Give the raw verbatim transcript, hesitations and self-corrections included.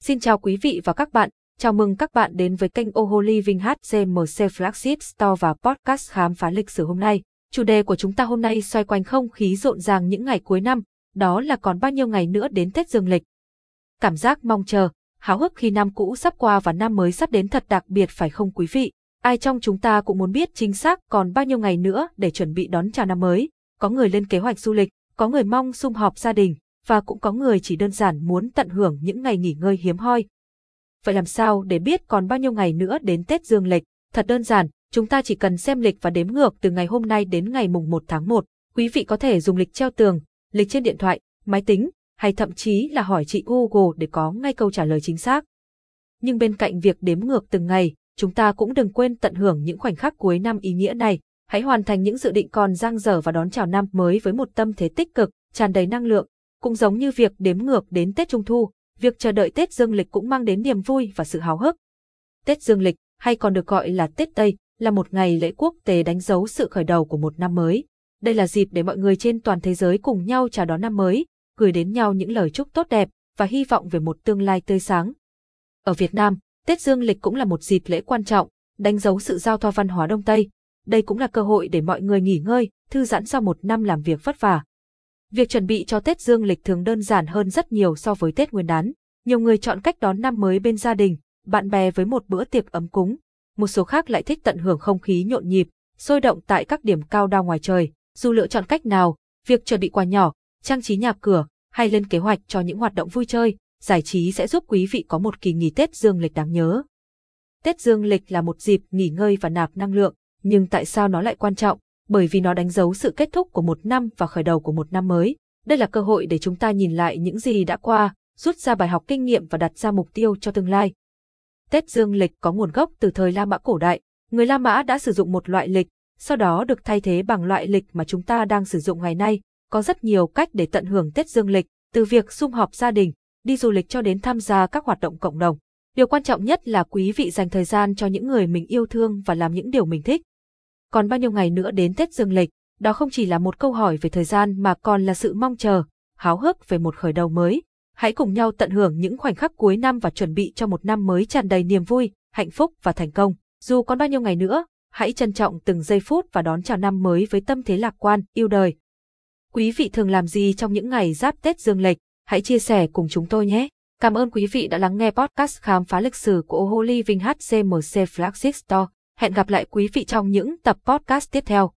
Xin chào quý vị và các bạn, chào mừng các bạn đến với kênh Oho Living hát giê em xê Flagship Store và podcast khám phá lịch sử hôm nay. Chủ đề của chúng ta hôm nay xoay quanh không khí rộn ràng những ngày cuối năm, đó là còn bao nhiêu ngày nữa đến Tết Dương lịch. Cảm giác mong chờ, háo hức khi năm cũ sắp qua và năm mới sắp đến thật đặc biệt phải không quý vị? Ai trong chúng ta cũng muốn biết chính xác còn bao nhiêu ngày nữa để chuẩn bị đón chào năm mới. Có người lên kế hoạch du lịch, có người mong sum họp gia đình, và cũng có người chỉ đơn giản muốn tận hưởng những ngày nghỉ ngơi hiếm hoi. Vậy làm sao để biết còn bao nhiêu ngày nữa đến Tết Dương lịch? Thật đơn giản, chúng ta chỉ cần xem lịch và đếm ngược từ ngày hôm nay đến ngày mùng một tháng một. Quý vị có thể dùng lịch treo tường, lịch trên điện thoại, máy tính, hay thậm chí là hỏi chị Google để có ngay câu trả lời chính xác. Nhưng bên cạnh việc đếm ngược từng ngày, chúng ta cũng đừng quên tận hưởng những khoảnh khắc cuối năm ý nghĩa này. Hãy hoàn thành những dự định còn dang dở và đón chào năm mới với một tâm thế tích cực, tràn đầy năng lượng. Cũng giống như việc đếm ngược đến Tết Trung Thu, việc chờ đợi Tết Dương lịch cũng mang đến niềm vui và sự háo hức. Tết Dương lịch, hay còn được gọi là Tết Tây, là một ngày lễ quốc tế đánh dấu sự khởi đầu của một năm mới. Đây là dịp để mọi người trên toàn thế giới cùng nhau chào đón năm mới, gửi đến nhau những lời chúc tốt đẹp và hy vọng về một tương lai tươi sáng. Ở Việt Nam, Tết Dương lịch cũng là một dịp lễ quan trọng, đánh dấu sự giao thoa văn hóa Đông Tây. Đây cũng là cơ hội để mọi người nghỉ ngơi, thư giãn sau một năm làm việc vất vả. Việc chuẩn bị cho Tết Dương lịch thường đơn giản hơn rất nhiều so với Tết Nguyên đán. Nhiều người chọn cách đón năm mới bên gia đình, bạn bè với một bữa tiệc ấm cúng. Một số khác lại thích tận hưởng không khí nhộn nhịp, sôi động tại các điểm cao đao ngoài trời. Dù lựa chọn cách nào, việc chuẩn bị quà nhỏ, trang trí nhà cửa hay lên kế hoạch cho những hoạt động vui chơi, giải trí sẽ giúp quý vị có một kỳ nghỉ Tết Dương lịch đáng nhớ. Tết Dương lịch là một dịp nghỉ ngơi và nạp năng lượng, nhưng tại sao nó lại quan trọng? Bởi vì nó đánh dấu sự kết thúc của một năm và khởi đầu của một năm mới. Đây là cơ hội để chúng ta nhìn lại những gì đã qua, rút ra bài học kinh nghiệm và đặt ra mục tiêu cho tương lai. Tết Dương lịch có nguồn gốc từ thời La Mã cổ đại. Người La Mã đã sử dụng một loại lịch, sau đó được thay thế bằng loại lịch mà chúng ta đang sử dụng ngày nay. Có rất nhiều cách để tận hưởng Tết Dương lịch, từ việc sum họp gia đình, đi du lịch cho đến tham gia các hoạt động cộng đồng. Điều quan trọng nhất là quý vị dành thời gian cho những người mình yêu thương và làm những điều mình thích. Còn bao nhiêu ngày nữa đến Tết Dương lịch, đó không chỉ là một câu hỏi về thời gian mà còn là sự mong chờ, háo hức về một khởi đầu mới. Hãy cùng nhau tận hưởng những khoảnh khắc cuối năm và chuẩn bị cho một năm mới tràn đầy niềm vui, hạnh phúc và thành công. Dù còn bao nhiêu ngày nữa, hãy trân trọng từng giây phút và đón chào năm mới với tâm thế lạc quan, yêu đời. Quý vị thường làm gì trong những ngày giáp Tết Dương lịch? Hãy chia sẻ cùng chúng tôi nhé. Cảm ơn quý vị đã lắng nghe podcast khám phá lịch sử của Oho Living hát giê em xê Flagship Store. Hẹn gặp lại quý vị trong những tập podcast tiếp theo.